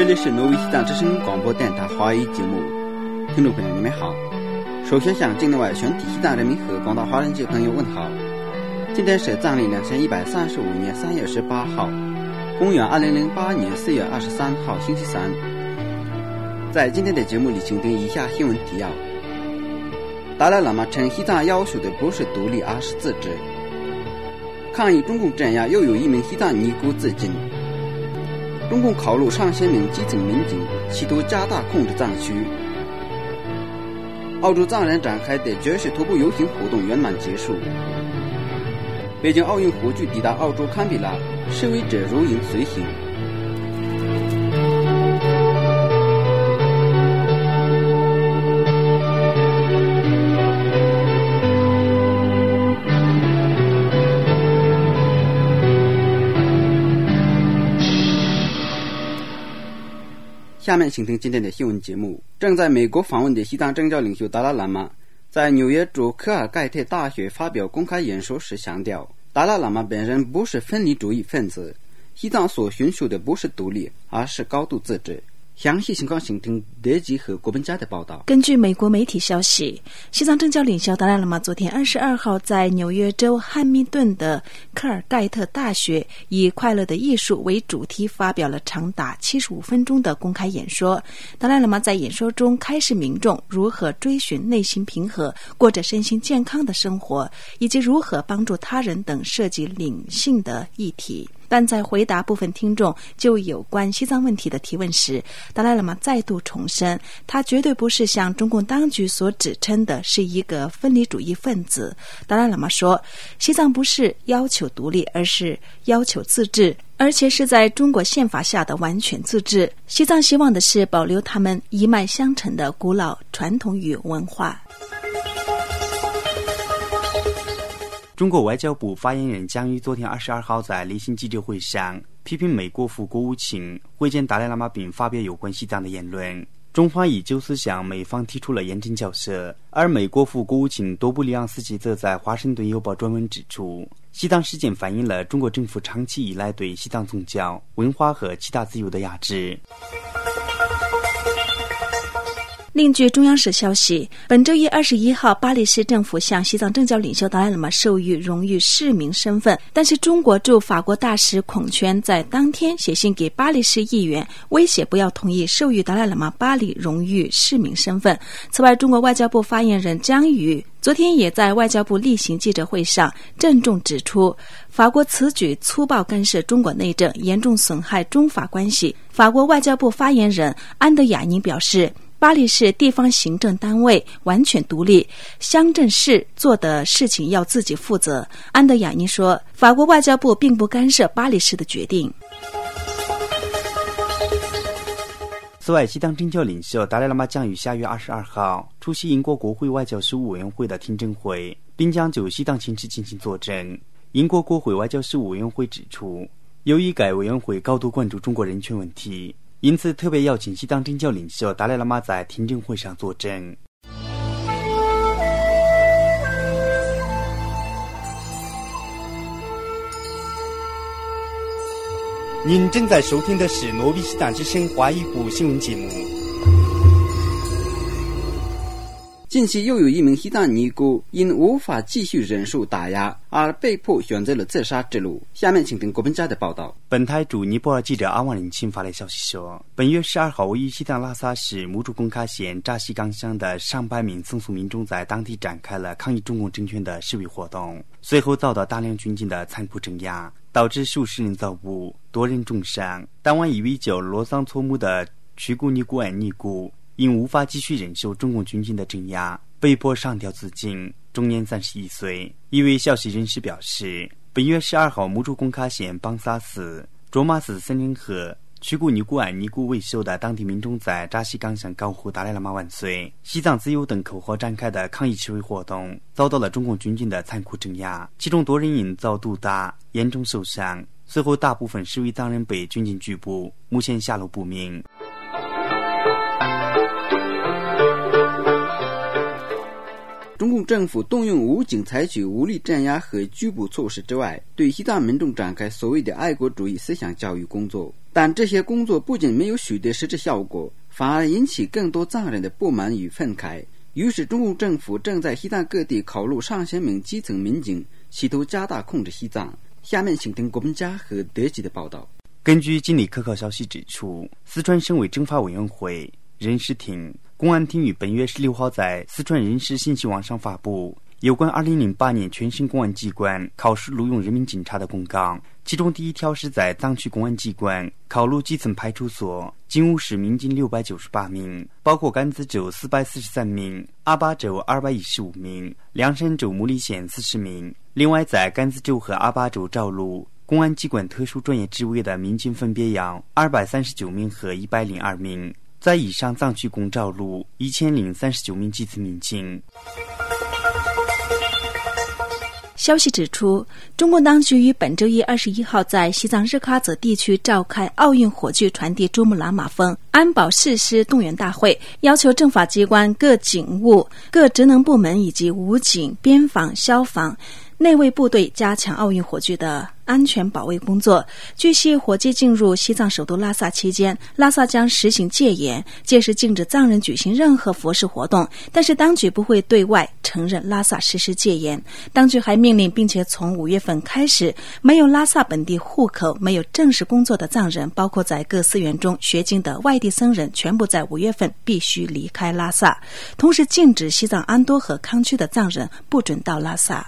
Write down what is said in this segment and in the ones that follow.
这里是挪威西藏之声广播电台华语节目，听众朋友你们好。首先向境内外全体西藏人民和广大华人界朋友问好。今天是藏历2135年3月18号，公元2008年4月23号星期三。在今天的节目里，请听以下新闻提要。达赖喇嘛称西藏要求的不是独立，而是自治。抗议中共镇压，又有一名西藏尼姑自尽。中共考入上千名基层民警，企图加大控制藏区。澳洲藏人展开的绝食徒步游行活动圆满结束。北京奥运火炬抵达澳洲堪比拉，示威者如影随形。下面请听今天的新闻节目。正在美国访问的西藏政教领袖达赖喇嘛在纽约州科尔盖特大学发表公开演说时强调，达赖喇嘛本人不是分离主义分子，西藏所寻求的不是独立，而是高度自治。详细情况请听德吉和国本家的报道。 根据美国媒体消息，西藏政教领袖达赖喇嘛昨天22号在纽约州汉密顿的科尔盖特大学以快乐的艺术为主题发表了长达75分钟的公开演说。达赖喇嘛在演说中开示民众如何追寻内心平和，过着身心健康的生活，以及如何帮助他人等涉及灵性的议题。但在回答部分听众就有关西藏问题的提问时，达赖喇嘛再度重申，他绝对不是像中共当局所指称的是一个分离主义分子。达赖喇嘛说，西藏不是要求独立，而是要求自治，而且是在中国宪法下的完全自治。西藏希望的是保留他们一脉相承的古老传统与文化。 中国外交部发言人江于昨天22号在例行记者会上批评美国副国务卿会见达赖喇嘛并发表有关西藏的言论。中方以就此向美方提出了严正交涉，而美国副国务卿多布里昂斯基则在华盛顿邮报专文指出，西藏事件反映了中国政府长期以来对西藏宗教、文化和其他自由的压制。 另据中央社消息，本周一21号，巴黎市政府向西藏政教领袖达赖喇嘛授予荣誉市民身份，但是中国驻法国大使孔圈在当天写信给巴黎市议员，威胁不要同意授予达赖喇嘛巴黎荣誉市民身份。此外，中国外交部发言人张宇昨天也在外交部例行记者会上郑重指出，法国此举粗暴干涉中国内政，严重损害中法关系。法国外交部发言人安德雅宁表示，巴黎市地方行政单位完全独立，乡镇市做的事情要自己负责。安德雅尼说，法国外交部并不干涉巴黎市的决定。 此外，西藏政教领袖达赖喇嘛将于下月22号出席英国国会外交事务委员会的听证会，并将就西藏情势进行作证。英国国会外交事务委员会指出，由于该委员会高度关注中国人权问题，因此特别邀请西藏政教领袖达赖喇嘛在听证会上作证。 您正在收听的是挪威西藏之声华语部新闻节目。 近期又有一名西藏尼姑因无法继续忍受打压而被迫选择了自杀之路。下面请听国本家的报道。 本台驻尼泊尔记者阿旺人亲发来消息说，本月12号，位于西藏拉萨市木竹贡卡县扎西岗乡的上百名僧俗民众在当地展开了抗议中共政权的示威活动，随后遭到大量军警的残酷镇压，导致数十人遭捕，多人重伤。当晚一位叫罗桑措姆的曲姑尼姑安尼姑因无法继续忍受中共军警的镇压，被迫上吊自尽，终年31岁。一位消息人士表示，本月12号，木竹贡卡县邦萨寺、卓玛寺森林河、曲姑尼姑安尼姑为首的当地民众在扎西岗上高呼达赖喇嘛万岁、西藏自由等口号展开的抗议示威活动，遭到了中共军警的残酷镇压，其中多人因遭毒打严重受伤，随后大部分示威藏人被军警拘捕，目前下落不明。 中共政府动用武警采取武力镇压和拘捕措施之外，对西藏民众展开所谓的爱国主义思想教育工作。但这些工作不仅没有取得实质效果，反而引起更多藏人的不满与愤慨。于是中共政府正在西藏各地考入上千名基层民警，企图加大控制西藏。下面请听国民家和德籍的报道。 根据经理可靠消息指出，四川省委政法委员会、人事厅、公安厅于本月16号在四川人事信息网上发布有关2008年全省公安机关考试录用人民警察的公告，其中第一条是在藏区公安机关考录基层派出所金乌市民警698名，包括甘孜州443名、阿巴州215名、凉山州木里县40名。另外在甘孜州和阿巴州招录公安机关特殊专业职位的民警分别要239名和102名，在以上藏区共招录1039名基层民警。 消息指出，中共当局于本周一21号在西藏日喀则地区召开奥运火炬传递珠穆朗玛峰安保誓师动员大会，要求政法机关、各警务、各职能部门以及武警、边防、消防、内卫部队加强奥运火炬的安全保卫工作。据悉，火炬进入西藏首都拉萨期间，拉萨将实行戒严，届时禁止藏人举行任何佛事活动，但是当局不会对外承认拉萨实施戒严。当局还命令并且从5月份开始，没有拉萨本地户口、没有正式工作的藏人，包括在各寺院中学经的外地僧人，全部在5月份必须离开拉萨，同时禁止西藏安多和康区的藏人不准到拉萨。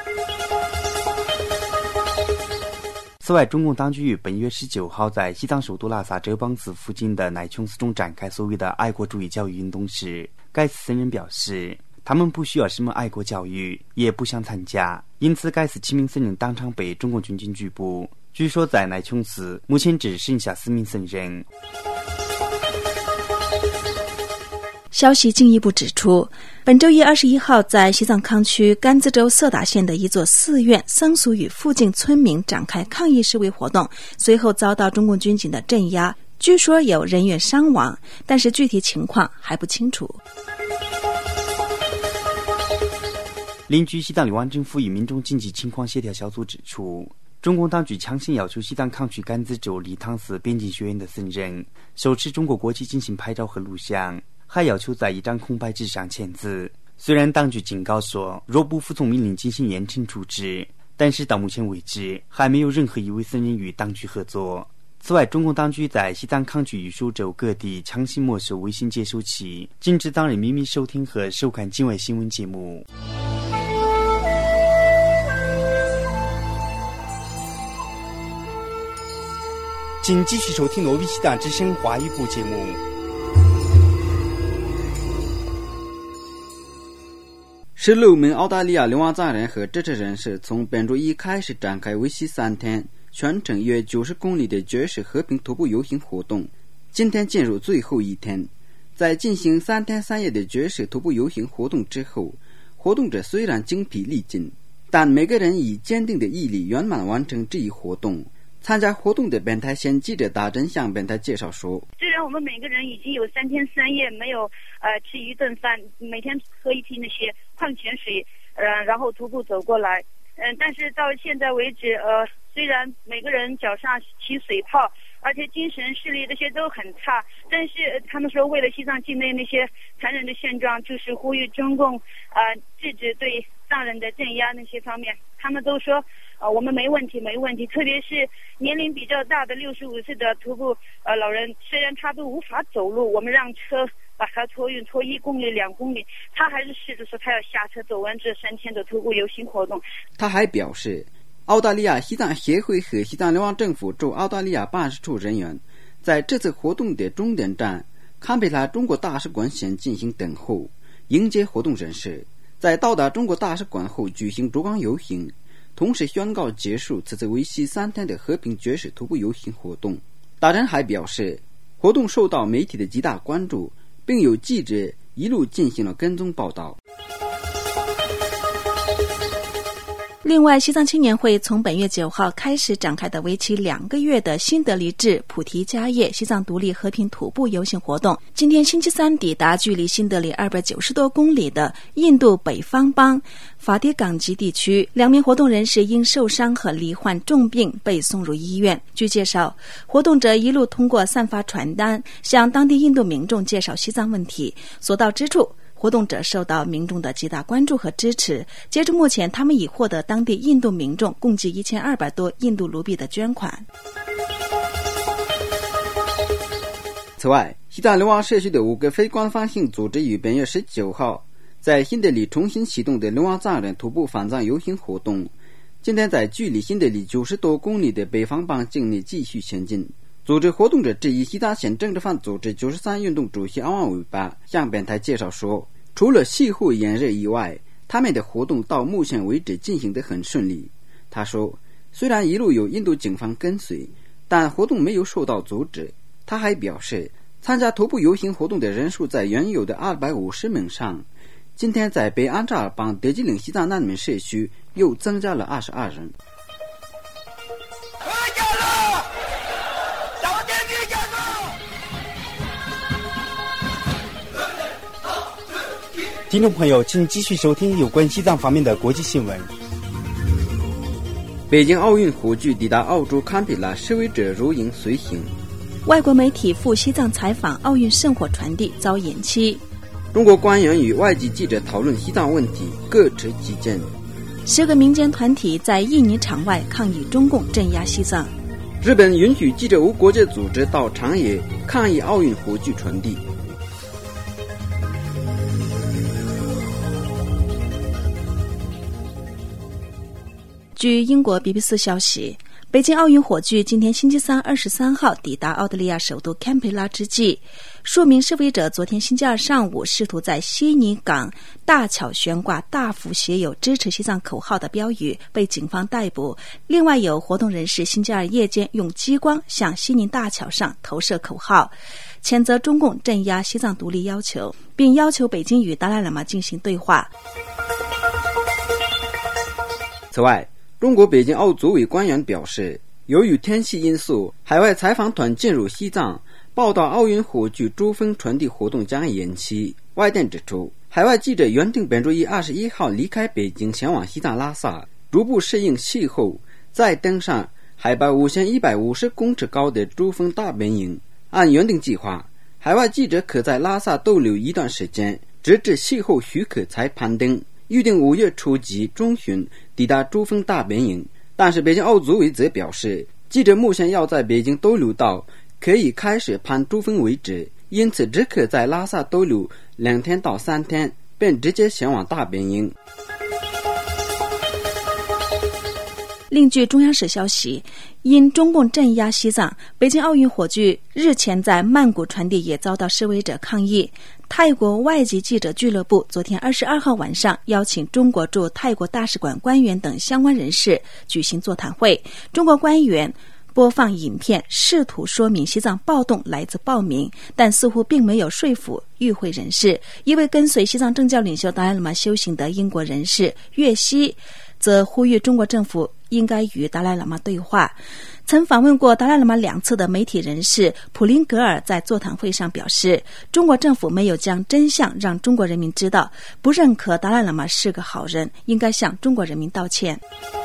此外，中共当局于本月19号在西藏首都拉萨哲蚌寺附近的乃琼寺中展开所谓的爱国主义教育运动时，该寺僧人表示，他们不需要什么爱国教育，也不想参加，因此该寺7名僧人当场被中共军警拘捕。据说在乃琼寺目前只剩下4名僧人。 消息进一步指出，本周一21号在西藏康区甘孜州色达县的一座寺院，僧俗与附近村民展开抗议示威活动，随后遭到中共军警的镇压，据说有人员伤亡，但是具体情况还不清楚。 邻居西藏流亡政府与民众经济情况协调小组指出，中共当局强行要求西藏康区甘孜州理塘寺边境学院的僧人手持中国国旗进行拍照和录像，还要求在一张空白纸上签字。虽然当局警告说若不服从命令进行严惩处置，但是到目前为止还没有任何一位僧人与当局合作。此外，中共当局在西藏康区与苏州各地强行没收微信接收器，禁止藏人秘密收听和收看境外新闻节目。 请继续收听罗比西达之声华语部节目。 16名澳大利亚流亡藏人和支持人士从本周一开始展开为期3天、全程约90公里的绝食和平徒步游行活动。今天进入最后一天，在进行3天3夜的绝食徒步游行活动之后，活动者虽然精疲力尽，但每个人以坚定的毅力圆满完成这一活动。参加活动的本台县记者大珍向本台介绍说， 虽然我们每个人已经有3天3夜没有吃一顿饭，每天喝一瓶那些矿泉水，然后徒步走过来，但是到现在为止，虽然每个人脚上起水泡，而且精神视力这些都很差，但是他们说为了西藏境内那些残忍的现状，就是呼吁中共制止对藏人的镇压那些方面，他们都说我们没问题，特别是年龄比较大的65岁的徒步老人，虽然他都无法走路，我们让车把他托运拖1公里2公里，他还是试着说他要下车走完这3天的徒步游行活动。 他还表示，澳大利亚西藏协会和西藏流亡政府驻澳大利亚办事处人员在这次活动的终点站堪培拉中国大使馆前进行等候，迎接活动人士。在到达中国大使馆后举行烛光游行，同时宣告结束此次为期3天的和平绝食徒步游行活动。大人还表示，活动受到媒体的极大关注，并有记者一路进行了跟踪报道。 另外，西藏青年会从本月9号开始展开的为期2个月的新德里至菩提迦叶西藏独立和平徒步游行活动，今天星期三抵达距离新德里290多公里的印度北方邦法迭冈吉地区。2名活动人士因受伤和罹患重病被送入医院。据介绍，活动者一路通过散发传单向当地印度民众介绍西藏问题，所到之处活动者受到民众的极大关注和支持。截至目前，他们已获得当地印度民众共计1200多印度卢比的捐款。 此外，西藏流亡社区的5个非官方性组织于本月19号在新德里重新启动的流亡藏人徒步返藏游行活动，今天在距离新德里90多公里的北方邦境内继续前进。组织活动者之一西藏县政治犯组织93运动主席阿旺尾巴向本台介绍说，除了气候炎热以外，他们的活动到目前为止进行得很顺利。他说，虽然一路有印度警方跟随，但活动没有受到阻止。他还表示，参加徒步游行活动的人数在原有的250名上，今天在北安扎尔邦德吉岭西藏难民社区又增加了22人。 听众朋友，请继续收听有关西藏方面的国际新闻。 北京奥运火炬抵达澳洲堪培拉，示威者如影随形。 外国媒体赴西藏采访奥运圣火传递遭延期。 中国官员与外籍记者讨论西藏问题，各持己见。 10个民间团体在印尼场外抗议中共镇压西藏。 日本允许记者无国界组织到长野抗议奥运火炬传递。 据英国 BBC 消息，北京奥运火炬今天星期三23号抵达澳大利亚首都堪培拉之际，数名示威者昨天星期二上午试图在悉尼港大桥悬挂大幅写有支持西藏口号的标语，被警方逮捕。另外有活动人士星期二夜间用激光向悉尼大桥上投射口号，谴责中共镇压西藏独立要求，并要求北京与达赖喇嘛进行对话。 此外，中国北京奥组委官员表示，由于天气因素，海外采访团进入西藏报道奥运火炬珠峰传递活动将延期。外电指出，海外记者原定本周一21号离开北京前往西藏拉萨，逐步适应气候，再登上海拔5150公尺高的珠峰大本营。按原定计划，海外记者可在拉萨逗留一段时间，直至气候许可才攀登，预定5月初及中旬抵达珠峰大本营。但是北京奥组委则表示，记者目前要在北京逗留到可以开始攀珠峰为止，因此只可在拉萨逗留2天到3天，便直接前往大本营。 另据中央社消息，因中共镇压西藏，北京奥运火炬日前在曼谷传递也遭到示威者抗议。泰国外籍记者俱乐部昨天22号晚上邀请中国驻泰国大使馆官员等相关人士举行座谈会，中国官员播放影片，试图说明西藏暴动来自暴民，但似乎并没有说服与会人士。一位跟随西藏政教领袖达赖喇嘛修行的英国人士岳西则呼吁中国政府应该与达赖喇嘛对话。曾访问过达赖喇嘛2次的媒体人士普林格尔在座谈会上表示，中国政府没有将真相让中国人民知道，不认可达赖喇嘛是个好人，应该向中国人民道歉。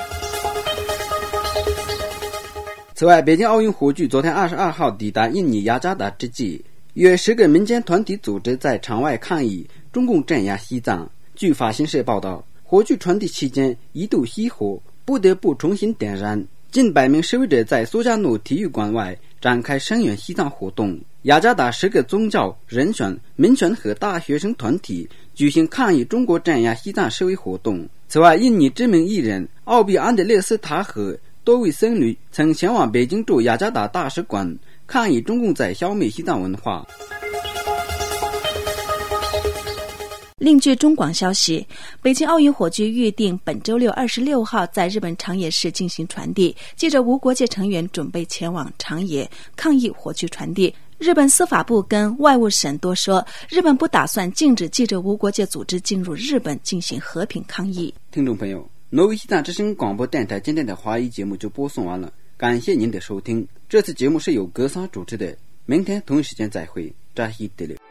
此外，北京奥运火炬昨天22号抵达印尼雅加达之际，约10个民间团体组织在场外抗议中共镇压西藏。据法新社报道，火炬传递期间一度熄火，不得不重新点燃。近100名示威者在苏加诺体育馆外展开声援西藏活动。雅加达10个宗教、人权、民权和大学生团体举行抗议中国镇压西藏示威活动。此外，印尼知名艺人奥比安德烈斯塔和多位僧侣曾前往北京驻雅加达大使馆抗议中共在消灭西藏文化。 另据中广消息，北京奥运火炬预定本周六26号在日本长野市进行传递，记者无国界成员准备前往长野抗议火炬传递。日本司法部跟外务省都说，日本不打算禁止记者无国界组织进入日本进行和平抗议。 听众朋友， 挪威西藏之声广播电台今天的华语节目就播送完了，感谢您的收听。这次节目是由格桑主持的，明天同一时间再会，扎西德勒。